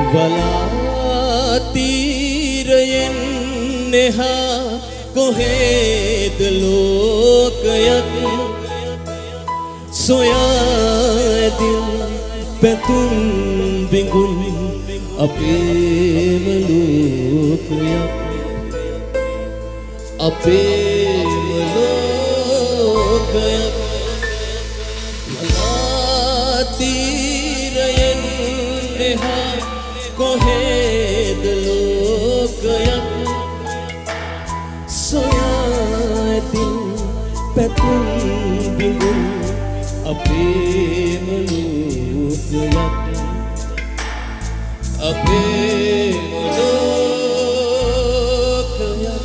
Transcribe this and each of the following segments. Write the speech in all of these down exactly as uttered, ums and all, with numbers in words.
වලාතීරයෙන් එහා කොහෙද ලෝකයක් සොයාදින් පැතුම් බිඟුන් අපේම ලෝකයක් අපේම ලෝකයක් වලාතීරයෙන් එහා කොහෙද ලෝකයක් සොයාදින් පැතුම් බිඟුන් අපේම ලෝකයක් අපේම ලෝකයක්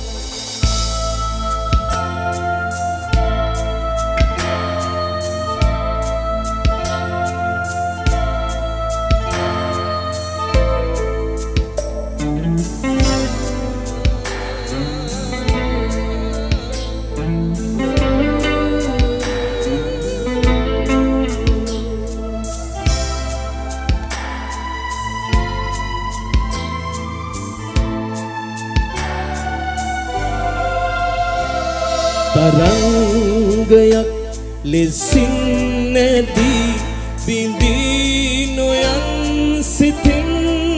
තරංගයක් ලෙසින් නැදී බිඳී නොයන් සිතින්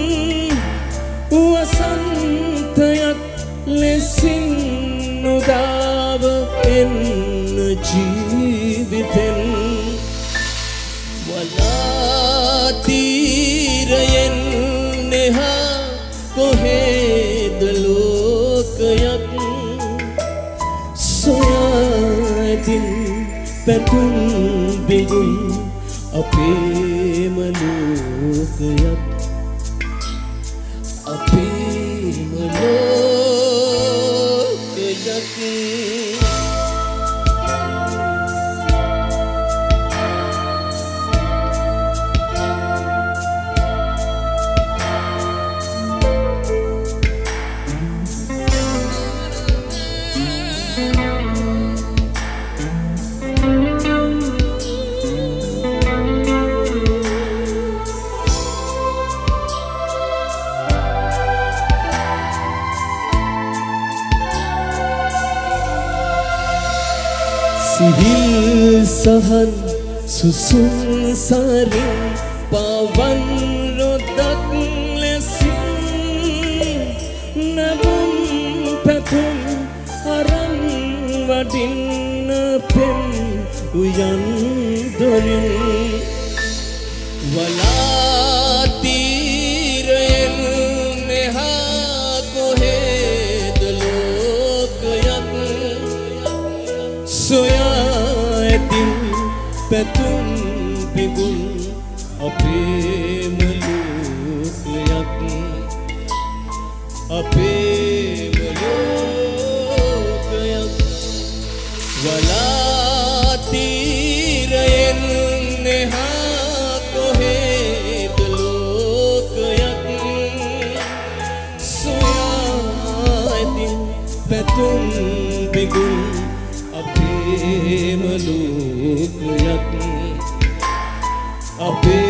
වසන්තයක් ලෙසින් නොදාව එන්න ජීවිතෙන් වලාතීරයෙන් එහා කොහෙද ලෝකයක් සොයාදින් පැතුම් බිඟුන් අපේම ලෝකයක් අපේම ලෝකයක් සිහිල් සහන් සුසුම් සරින් පවන් රොදක් ලෙසින් නවම් පැතුම් අරන් වඩින්න පෙම් උයන් දොරින් වලාතීරයෙන් එහා කොහෙද ලෝකයක් සොයාදින් පැතුම් බිඟුන් අපේම ලෝකයක් අපේම ලෝකයක් වලාතීරයෙන් එහා කොහෙද ලෝකයක් සොයාදින් පැතුම් බිඟුන් අපේම ලෝකයක් අපේ